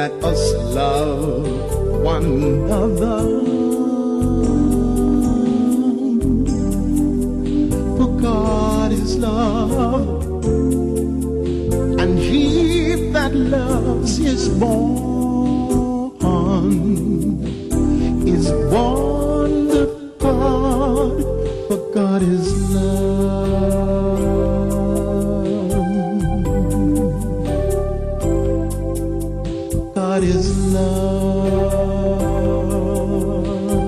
let us love one another. For God is love, and he that loves is born of God, for God is love. God is love.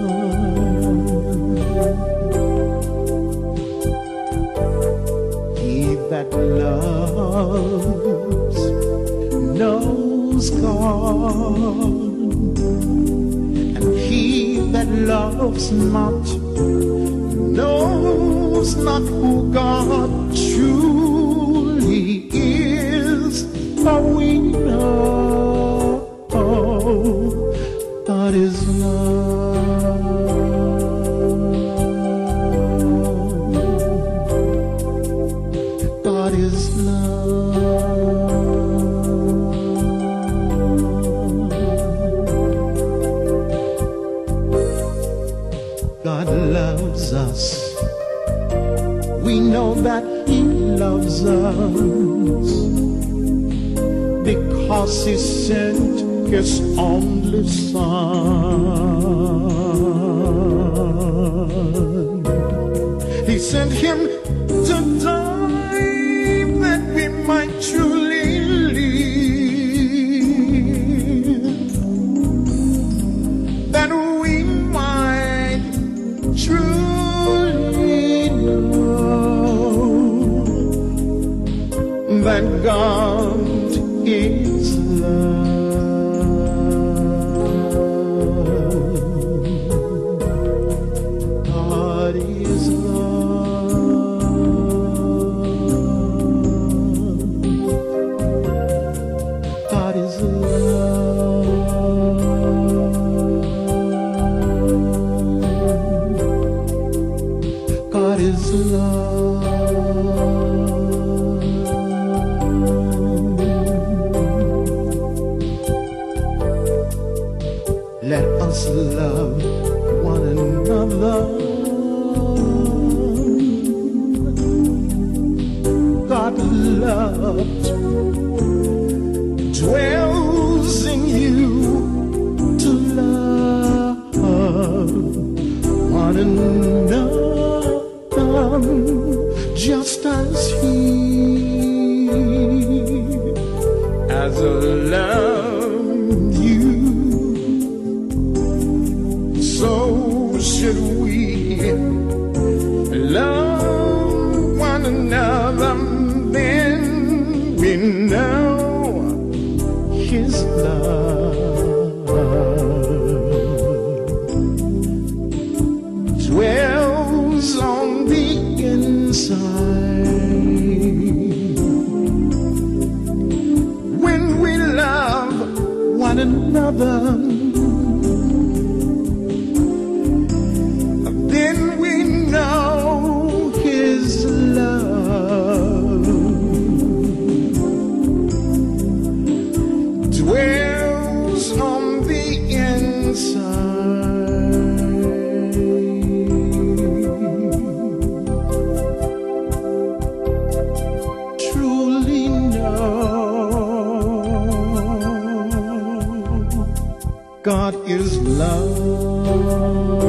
He that loves knows God, and he that loves not knows not who God truly is. For we know God is love. God is love. God loves us. We know that he loves us because he sent his only son. He sent him to die that we might truly live, that we might truly know that God is love. God is love. God is love. God is love. Let us love one another. God loves, dwells in you to love one another, just as he has loved you. So should we love one another, then we know his love dwells on the inside. When we love one another, then we know his love dwells on the inside. Truly know God is love.